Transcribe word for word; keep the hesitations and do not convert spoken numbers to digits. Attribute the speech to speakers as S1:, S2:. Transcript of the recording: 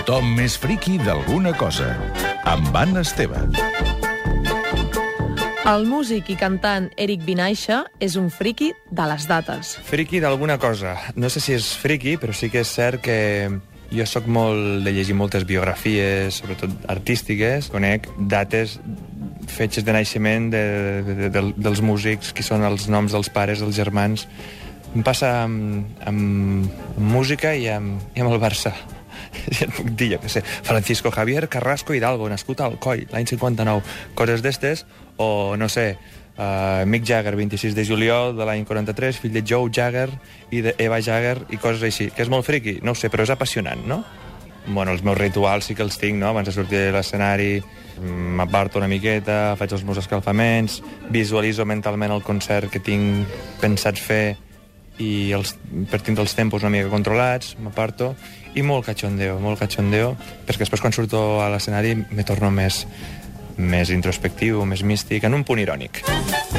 S1: Tothom és friqui d'alguna cosa. Amb Anna Esteve.
S2: El músic i cantant Eric Vinaixa és un friqui de les dates.
S3: Friqui d'alguna cosa. No sé si és friqui, però sí que és cert que jo sóc molt de llegir moltes biografies, sobretot artístiques. Conec dates, fetges de naixement de, de, de, dels músics, qui són els noms dels pares, dels germans. Em passa amb, amb, amb música i amb, i amb el Barça. Ja et puc dir, jo què sé, Francisco Javier Carrasco Hidalgo, nascut al Coll, l'any cinquanta-nou. Coses d'estes, o no sé, uh, Mick Jagger, vint-i-sis de juliol de l'any quaranta-tres, fill de Joe Jagger i d'Eva Jagger, i coses així. Que és molt friqui? No ho sé, però és apassionant, no? Bueno, els meus rituals sí que els tinc, no? Abans de sortir de l'escenari m'aparto una miqueta, faig els meus escalfaments, visualitzo mentalment el concert que tinc pensat fer i els, per tindre els tempos una mica controlats, m'aparto, i molt cachondeo, molt cachondeo, perquè després quan surto a l'escenari me torno més, més introspectiu, més místic, en un punt irònic.